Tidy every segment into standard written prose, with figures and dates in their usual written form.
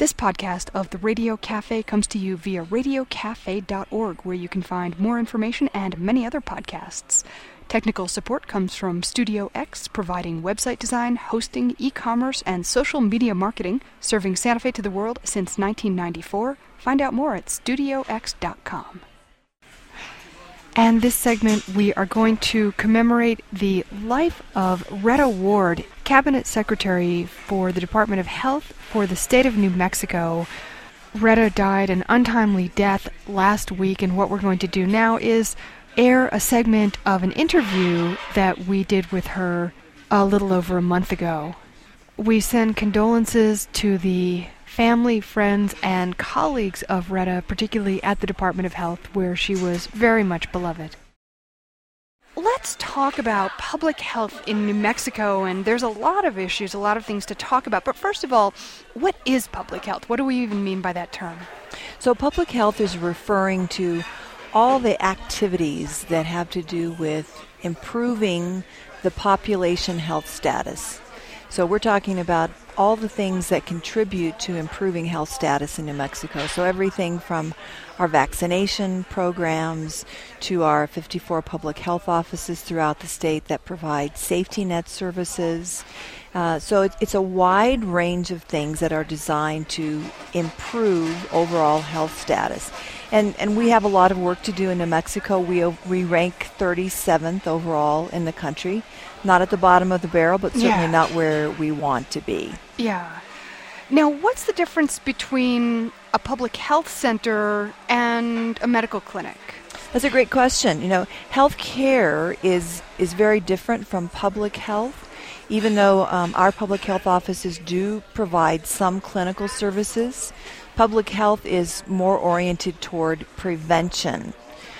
This podcast of the Radio Cafe comes to you via radiocafe.org, where you can find more information and many other podcasts. Technical support comes from Studio X, providing website design, hosting, e-commerce, and social media marketing, serving Santa Fe to the world since 1994. Find out more at studiox.com. And this segment, we are going to commemorate the life of Retta Ward, Cabinet Secretary for the Department of Health for the state of New Mexico. Retta died an untimely death last week, and what we're going to do now is air a segment of an interview that we did with her a little over a month ago. We send condolences to the family, friends, and colleagues of Retta, particularly at the Department of Health, where she was very much beloved. Let's talk about public health in New Mexico, and there's a lot of issues, a lot of things to talk about. But first of all, what is public health? What do we even mean by that term? So public health is referring to all the activities that have to do with improving the population health status. So we're talking about all the things that contribute to improving health status in New Mexico. So everything from our vaccination programs to our 54 public health offices throughout the state that provide safety net services. So it's a wide range of things that are designed to improve overall health status. And we have a lot of work to do in New Mexico. We rank 37th overall in the country. Not at the bottom of the barrel, but certainly not where we want to be. Yeah. Now, what's the difference between a public health center and a medical clinic? That's a great question. You know, health care is very different from public health. Even though our public health offices do provide some clinical services, public health is more oriented toward prevention.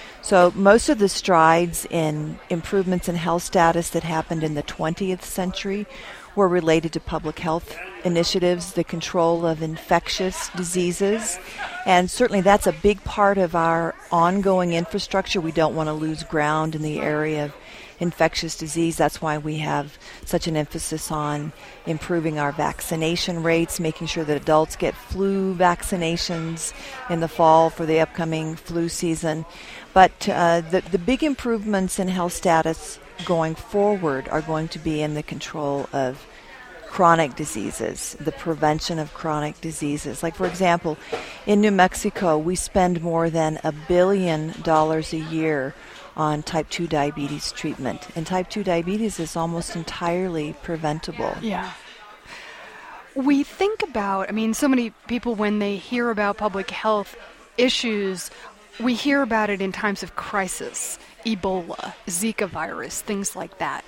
So most of the strides in improvements in health status that happened in the 20th century were related to public health initiatives, the control of infectious diseases, and certainly that's a big part of our ongoing infrastructure. We don't want to lose ground in the area of infectious disease. That's why we have such an emphasis on improving our vaccination rates, making sure that adults get flu vaccinations in the fall for the upcoming flu season. But the big improvements in health status going forward are going to be in the control of chronic diseases, the prevention of chronic diseases. Like, for example, in New Mexico, we spend more than $1 billion a year on type 2 diabetes treatment. And type 2 diabetes is almost entirely preventable. Yeah. We think about, so many people, when they hear about public health issues, we hear about it in times of crisis, Ebola, Zika virus, things like that.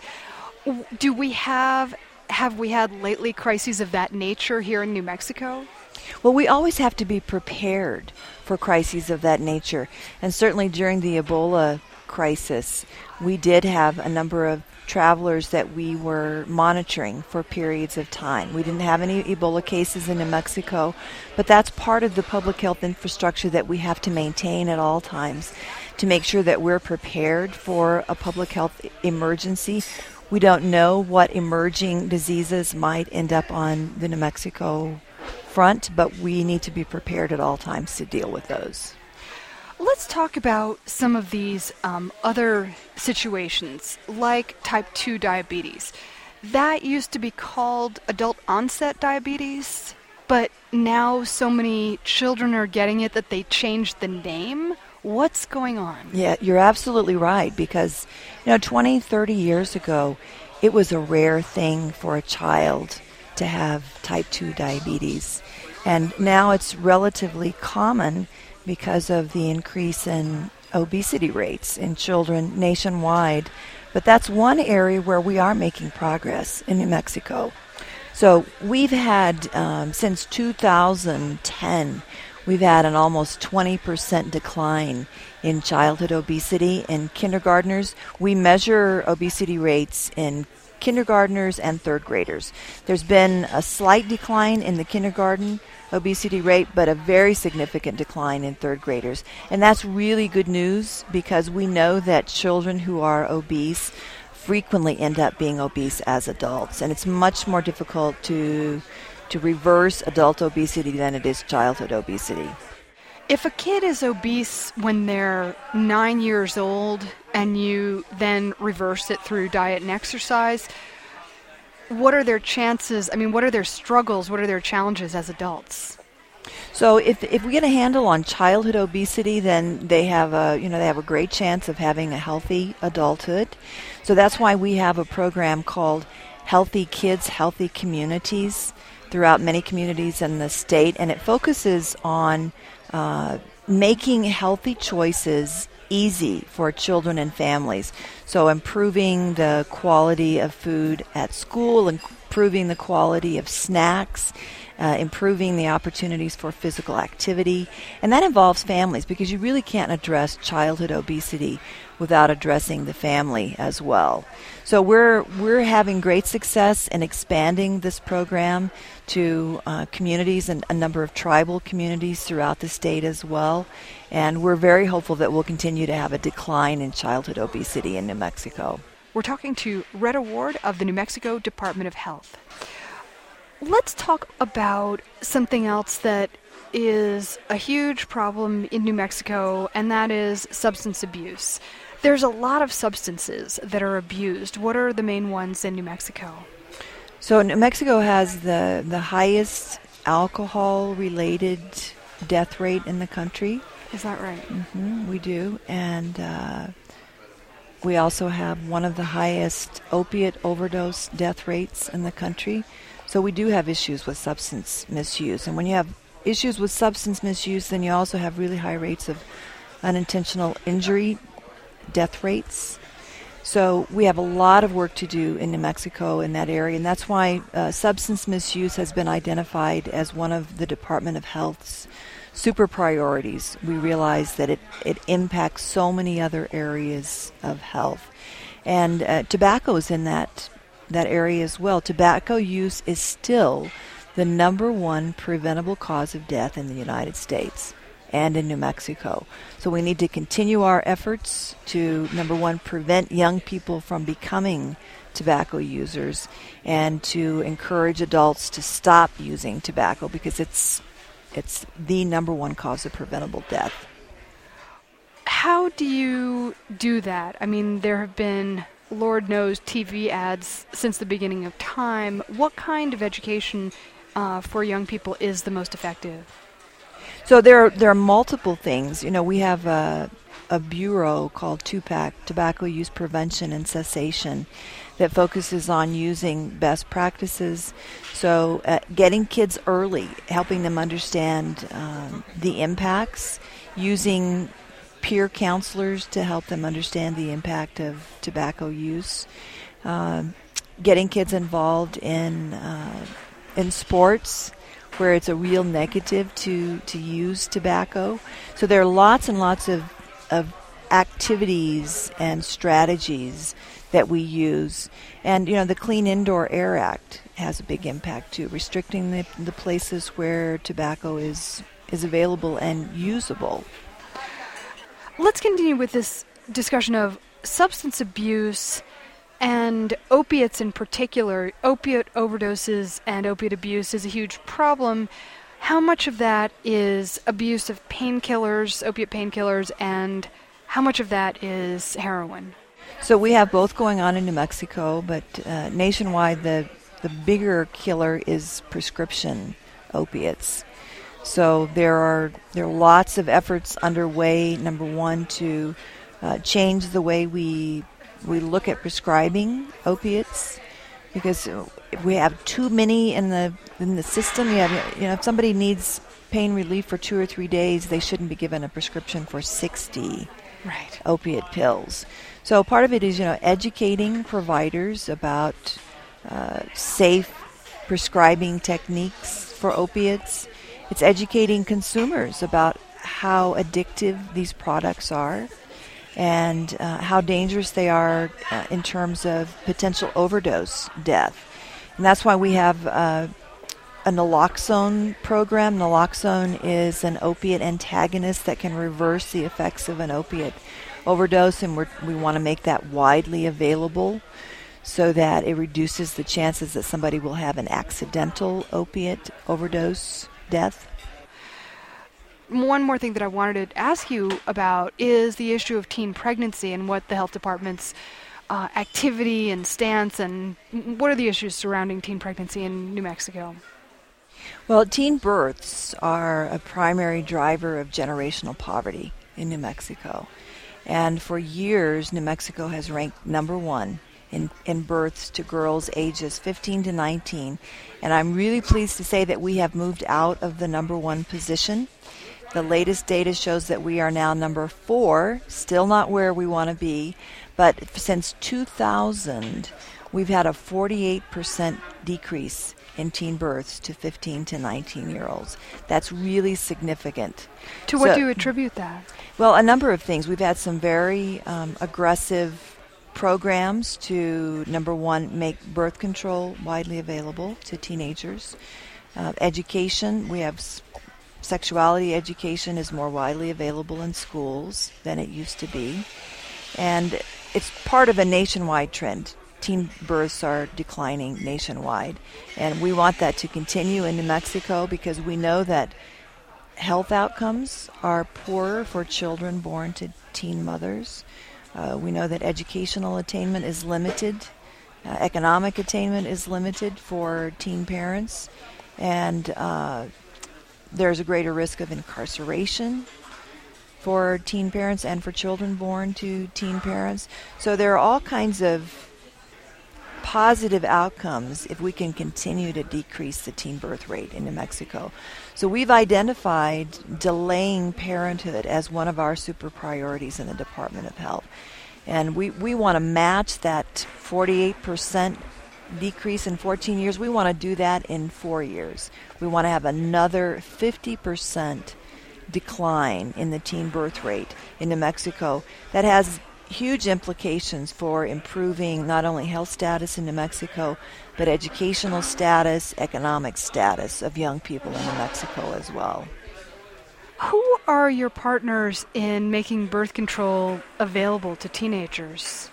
Have we had lately crises of that nature here in New Mexico? Well, we always have to be prepared for crises of that nature. And certainly during the Ebola crisis, we did have a number of travelers that we were monitoring for periods of time. We didn't have any Ebola cases in New Mexico, but that's part of the public health infrastructure that we have to maintain at all times to make sure that we're prepared for a public health emergency. We don't know what emerging diseases might end up on the New Mexico front, but we need to be prepared at all times to deal with those. Let's talk about some of these other situations, like type 2 diabetes. That used to be called adult onset diabetes, but now so many children are getting it that they changed the name. What's going on? Yeah, you're absolutely right, because 20, 30 years ago, it was a rare thing for a child to have type 2 diabetes. And now it's relatively common because of the increase in obesity rates in children nationwide. But that's one area where we are making progress in New Mexico. So we've had, since 2010, we've had an almost 20% decline in childhood obesity in kindergartners. We measure obesity rates in kindergartners and third graders. There's been a slight decline in the kindergarten obesity rate, but a very significant decline in third graders. And that's really good news, because we know that children who are obese frequently end up being obese as adults. And it's much more difficult to to reverse adult obesity than it is childhood obesity. If a kid is obese when they're 9 years old and you then reverse it through diet and exercise, what are their chances? I mean, what are their struggles? What are their challenges as adults? So if we get a handle on childhood obesity, then they have a great chance of having a healthy adulthood. So that's why we have a program called Healthy Kids, Healthy Communities throughout many communities in the state, and it focuses on making healthy choices easy for children and families. So improving the quality of food at school, improving the quality of snacks, improving the opportunities for physical activity. And that involves families, because you really can't address childhood obesity without addressing the family as well. So we're having great success in expanding this program to communities and a number of tribal communities throughout the state as well. And we're very hopeful that we'll continue to have a decline in childhood obesity in New Mexico. We're talking to Retta Ward of the New Mexico Department of Health. Let's talk about something else that is a huge problem in New Mexico, and that is substance abuse. There's a lot of substances that are abused. What are the main ones in New Mexico? So New Mexico has the highest alcohol-related death rate in the country. Is that right? Mm-hmm, we do. And we also have one of the highest opiate overdose death rates in the country. So we do have issues with substance misuse. And when you have issues with substance misuse, then you also have really high rates of unintentional injury death rates. So we have a lot of work to do in New Mexico in that area, and that's why substance misuse has been identified as one of the Department of Health's super priorities. We realize that it impacts so many other areas of health. And tobacco is in that area as well. Tobacco use is still the number one preventable cause of death in the United States and in New Mexico. So we need to continue our efforts to, number one, prevent young people from becoming tobacco users, and to encourage adults to stop using tobacco, because it's the number one cause of preventable death. How do you do that? I mean, there have been, Lord knows, TV ads since the beginning of time. What kind of education for young people is the most effective? So there are multiple things. You know, we have a bureau called TUPAC, Tobacco Use Prevention and Cessation, that focuses on using best practices. So getting kids early, helping them understand the impacts, using peer counselors to help them understand the impact of tobacco use, getting kids involved in sports where it's a real negative to use tobacco. So there are lots and lots of activities and strategies that we use. And, you know, the Clean Indoor Air Act has a big impact too, restricting the places where tobacco is available and usable. Let's continue with this discussion of substance abuse and opiates in particular. Opiate overdoses and opiate abuse is a huge problem. How much of that is abuse of painkillers, opiate painkillers, and how much of that is heroin? So we have both going on in New Mexico, but nationwide the bigger killer is prescription opiates. So there are lots of efforts underway, number one, to change the way we look at prescribing opiates, because if we have too many in the system, if somebody needs pain relief for 2 or 3 days, they shouldn't be given a prescription for 60 opiate pills. So part of it is, educating providers about safe prescribing techniques for opiates. It's educating consumers about how addictive these products are, and how dangerous they are in terms of potential overdose death. And that's why we have a naloxone program. Naloxone is an opiate antagonist that can reverse the effects of an opiate overdose, and we want to make that widely available. so that it reduces the chances that somebody will have an accidental opiate overdose death. One more thing that I wanted to ask you about is the issue of teen pregnancy and what the health department's activity and stance, and what are the issues surrounding teen pregnancy in New Mexico? Well, teen births are a primary driver of generational poverty in New Mexico. And for years, New Mexico has ranked number one in births to girls ages 15 to 19. And I'm really pleased to say that we have moved out of the number one position. The latest data shows that we are now number 4, still not where we want to be. But since 2000, we've had a 48% decrease in teen births to 15 to 19-year-olds. That's really significant. To what do you attribute that? Well, a number of things. We've had some very aggressive programs to, number one, make birth control widely available to teenagers. Education, we have sexuality education is more widely available in schools than it used to be. And it's part of a nationwide trend. Teen births are declining nationwide. And we want that to continue in New Mexico because we know that health outcomes are poorer for children born to teen mothers. We know that educational attainment is limited. Economic attainment is limited for teen parents. And there's a greater risk of incarceration for teen parents and for children born to teen parents. So there are all kinds of positive outcomes if we can continue to decrease the teen birth rate in New Mexico. So we've identified delaying parenthood as one of our super priorities in the Department of Health. And we want to match that 48% decrease in 14 years. We want to do that in 4 years. We want to have another 50% decline in the teen birth rate in New Mexico. That has huge implications for improving not only health status in New Mexico, but educational status, economic status of young people in New Mexico as well. Who are your partners in making birth control available to teenagers?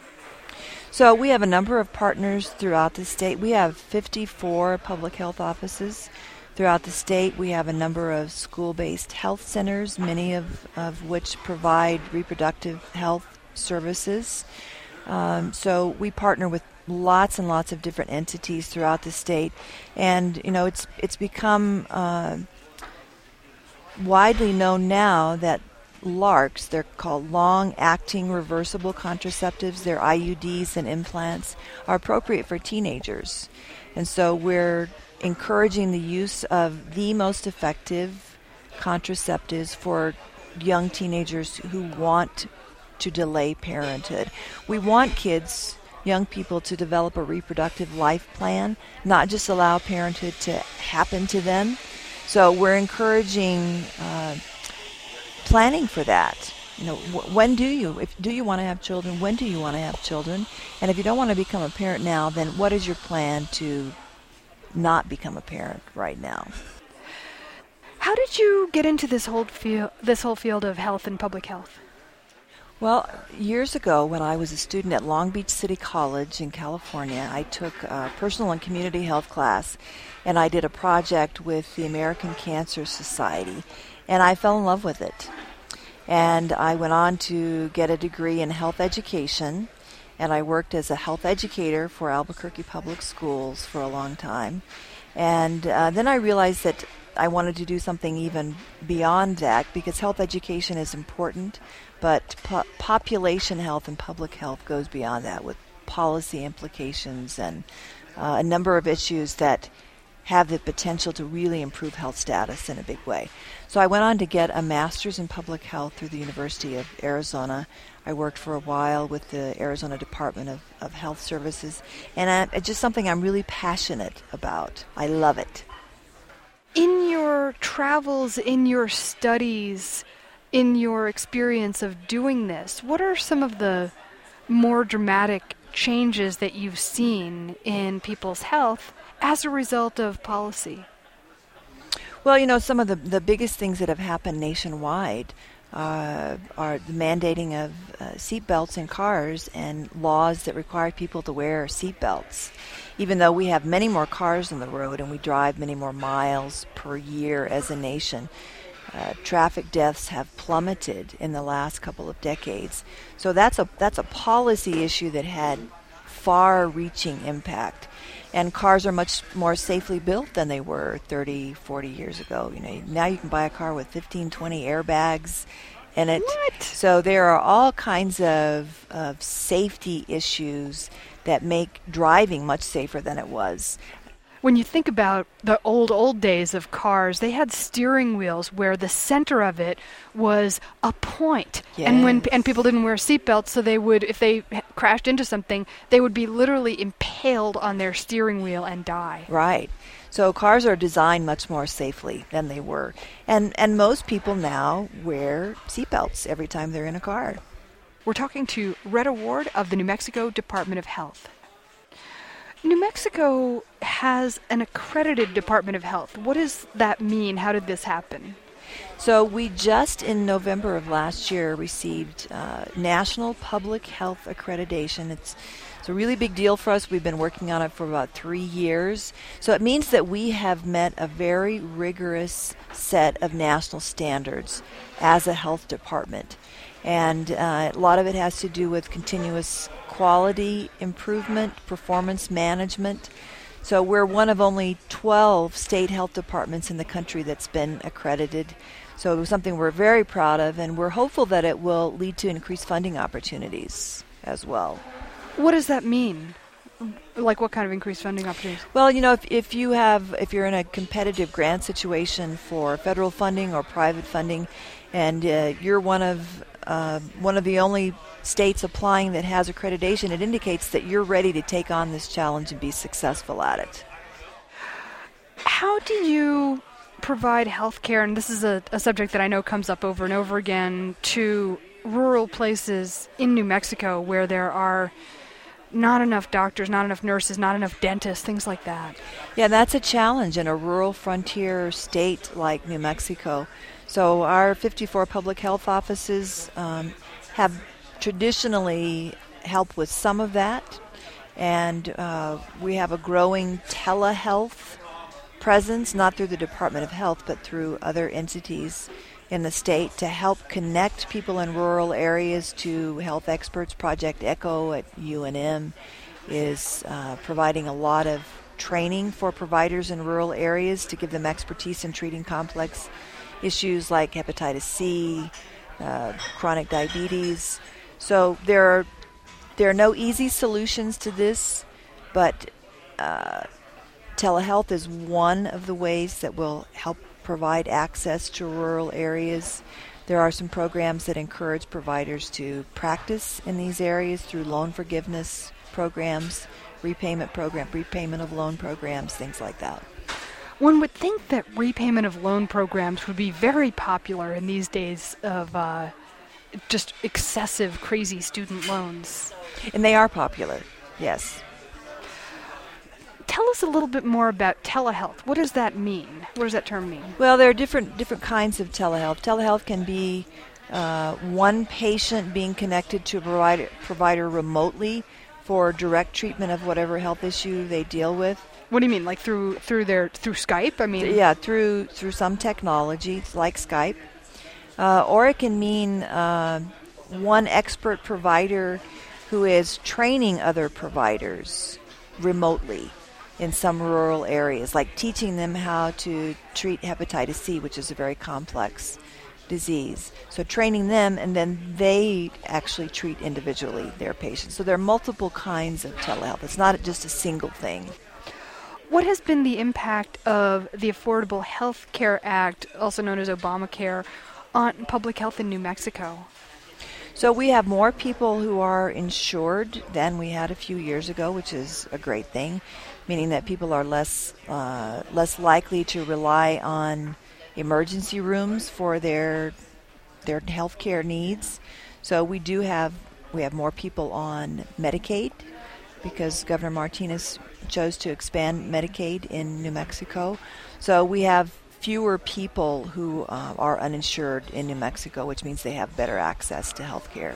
So we have a number of partners throughout the state. We have 54 public health offices throughout the state. We have a number of school-based health centers, many of which provide reproductive health services. So we partner with lots and lots of different entities throughout the state. And, you know, it's become widely known now that LARCs, they're called long-acting reversible contraceptives, they're IUDs and implants, are appropriate for teenagers. And so we're encouraging the use of the most effective contraceptives for young teenagers who want to delay parenthood. We want kids, young people, to develop a reproductive life plan, not just allow parenthood to happen to them. So we're encouraging planning for that. You know, when do you want to have children? When do you want to have children? And if you don't want to become a parent now, then what is your plan to not become a parent right now? How did you get into this whole field of health and public health? Well, years ago when I was a student at Long Beach City College in California, I took a personal and community health class, and I did a project with the American Cancer Society, and I fell in love with it. And I went on to get a degree in health education, and I worked as a health educator for Albuquerque Public Schools for a long time. And then I realized that I wanted to do something even beyond that, because health education is important, but population health and public health goes beyond that with policy implications and a number of issues that have the potential to really improve health status in a big way. So I went on to get a master's in public health through the University of Arizona. I worked for a while with the Arizona Department of Health Services, and it's just something I'm really passionate about. I love it. In your travels, in your studies, in your experience of doing this, what are some of the more dramatic changes that you've seen in people's health as a result of policy? Well, you know, some of the biggest things that have happened nationwide are the mandating of seat belts in cars and laws that require people to wear seat belts. Even though we have many more cars on the road and we drive many more miles per year as a nation, traffic deaths have plummeted in the last couple of decades. So that's a policy issue that had far-reaching impact. And cars are much more safely built than they were 30, 40 years ago. Now you can buy a car with 15, 20 airbags in it. What? So there are all kinds of safety issues that make driving much safer than it was. When you think about the old days of cars, they had steering wheels where the center of it was a point. Yes. And people didn't wear seatbelts, so they would, if they crashed into something, they would be literally impaled on their steering wheel and die. Right. So cars are designed much more safely than they were. And most people now wear seatbelts every time they're in a car. We're talking to Retta Ward of the New Mexico Department of Health. New Mexico has an accredited Department of Health. What does that mean? How did this happen? So we just in November of last year received National Public Health Accreditation. It's a really big deal for us. We've been working on it for about 3 years. So it means that we have met a very rigorous set of national standards as a health department. And a lot of it has to do with continuous quality improvement, performance management. So we're one of only 12 state health departments in the country that's been accredited. So it was something we're very proud of, and we're hopeful that it will lead to increased funding opportunities as well. What does that mean? Like what kind of increased funding opportunities? Well, if you're in a competitive grant situation for federal funding or private funding, and you're one of the only states applying that has accreditation, it indicates that you're ready to take on this challenge and be successful at it. How do you provide health care, and this is a subject that I know comes up over and over again, to rural places in New Mexico where there are not enough doctors, not enough nurses, not enough dentists, things like that? Yeah, that's a challenge in a rural frontier state like New Mexico. So our 54 public health offices have traditionally helped with some of that, and we have a growing telehealth presence, not through the Department of Health, but through other entities in the state to help connect people in rural areas to health experts. Project ECHO at UNM is providing a lot of training for providers in rural areas to give them expertise in treating complex issues like hepatitis C, chronic diabetes. So there are no easy solutions to this, but telehealth is one of the ways that will help provide access to rural areas. There are some programs that encourage providers to practice in these areas through loan forgiveness programs, repayment of loan programs, things like that. One would think that repayment of loan programs would be very popular in these days of just excessive, crazy student loans. And they are popular, yes. Tell us a little bit more about telehealth. What does that mean? What does that term mean? Well, there are different kinds of telehealth. Telehealth can be one patient being connected to a provider remotely for direct treatment of whatever health issue they deal with. What do you mean, like through Skype? I mean, yeah, through some technology like Skype, or it can mean one expert provider who is training other providers remotely in some rural areas, like teaching them how to treat hepatitis C, which is a very complex disease. So training them, and then they actually treat individually their patients. So there are multiple kinds of telehealth. It's not just a single thing. What has been the impact of the Affordable Health Care Act, also known as Obamacare, on public health in New Mexico? So we have more people who are insured than we had a few years ago, which is a great thing, meaning that people are less likely to rely on emergency rooms for their health care needs. So we have more people on Medicaid because Governor Martinez chose to expand Medicaid in New Mexico. So we have fewer people who are uninsured in New Mexico, which means they have better access to health care.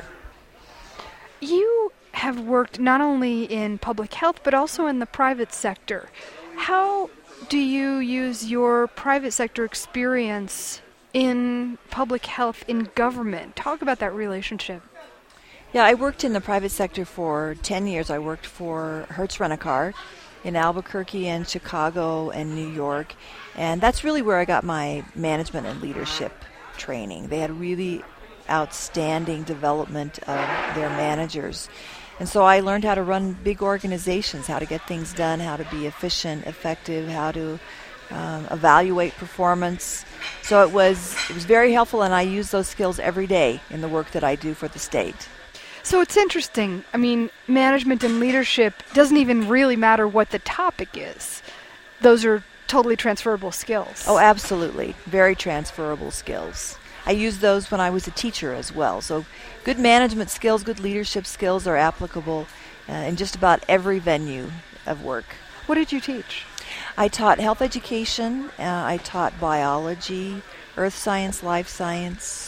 You have worked not only in public health, but also in the private sector. How do you use your private sector experience in public health in government? Talk about that relationship. Yeah, I worked in the private sector for 10 years. I worked for Hertz Rent-A-Car in Albuquerque and Chicago and New York. And that's really where I got my management and leadership training. They had really outstanding development of their managers. And so I learned how to run big organizations, how to get things done, how to be efficient, effective, how to evaluate performance. So it was very helpful, and I use those skills every day in the work that I do for the state. So it's interesting. I mean, management and leadership doesn't even really matter what the topic is. Those are totally transferable skills. Oh, absolutely. Very transferable skills. I used those when I was a teacher as well. So good management skills, good leadership skills are applicable in just about every venue of work. What did you teach? I taught health education. I taught biology, earth science, life science.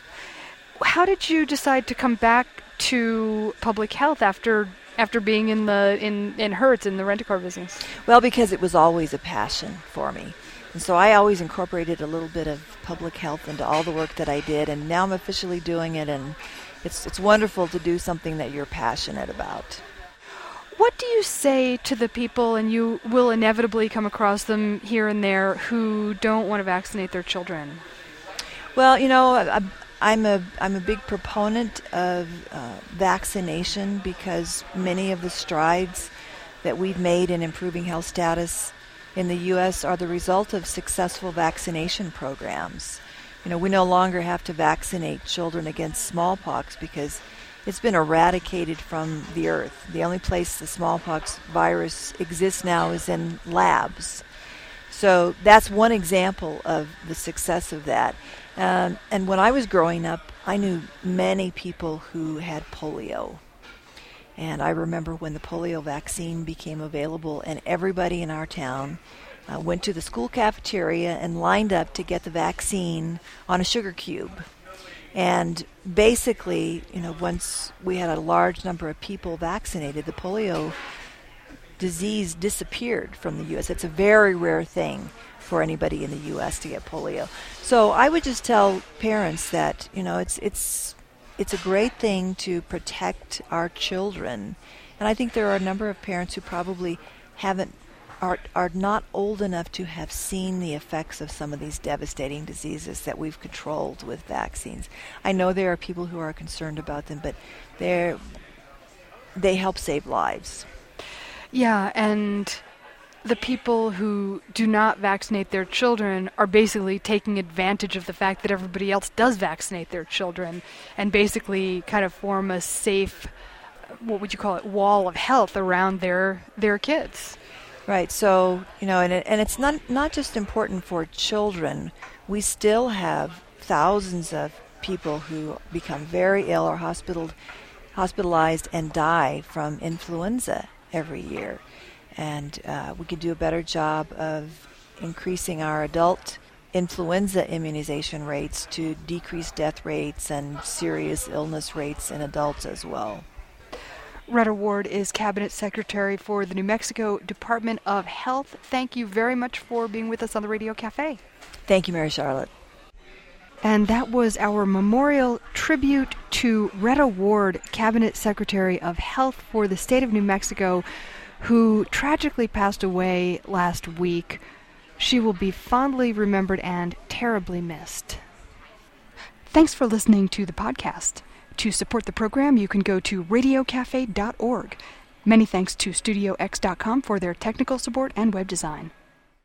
How did you decide to come back to public health after being in Hertz in the rent-a-car business? Well, because it was always a passion for me. And so I always incorporated a little bit of public health into all the work that I did, and now I'm officially doing it, and it's wonderful to do something that you're passionate about. What do you say to the people, and you will inevitably come across them here and there, who don't want to vaccinate their children? Well, you know, I'm a big proponent of vaccination because many of the strides that we've made in improving health status in the U.S. are the result of successful vaccination programs. You know, we no longer have to vaccinate children against smallpox because it's been eradicated from the earth. The only place the smallpox virus exists now is in labs. So that's one example of the success of that. And when I was growing up, I knew many people who had polio. And I remember when the polio vaccine became available, and everybody in our town went to the school cafeteria and lined up to get the vaccine on a sugar cube. And basically, you know, once we had a large number of people vaccinated, the polio disease disappeared from the U.S. It's a very rare thing for anybody in the U.S. to get polio. So I would just tell parents that, you know, it's a great thing to protect our children. And I think there are a number of parents who probably are not old enough to have seen the effects of some of these devastating diseases that we've controlled with vaccines. I know there are people who are concerned about them, but they help save lives. Yeah, and the people who do not vaccinate their children are basically taking advantage of the fact that everybody else does vaccinate their children and basically kind of form a safe, what would you call it, wall of health around their kids. Right. So, you know, and it's not just important for children. We still have thousands of people who become very ill or hospitalized and die from influenza every year. And we could do a better job of increasing our adult influenza immunization rates to decrease death rates and serious illness rates in adults as well. Retta Ward is Cabinet Secretary for the New Mexico Department of Health. Thank you very much for being with us on the Radio Cafe. Thank you, Mary Charlotte. And that was our memorial tribute to Retta Ward, Cabinet Secretary of Health for the state of New Mexico, who tragically passed away last week. She will be fondly remembered and terribly missed. Thanks for listening to the podcast. To support the program, you can go to radiocafe.org. Many thanks to StudioX.com for their technical support and web design.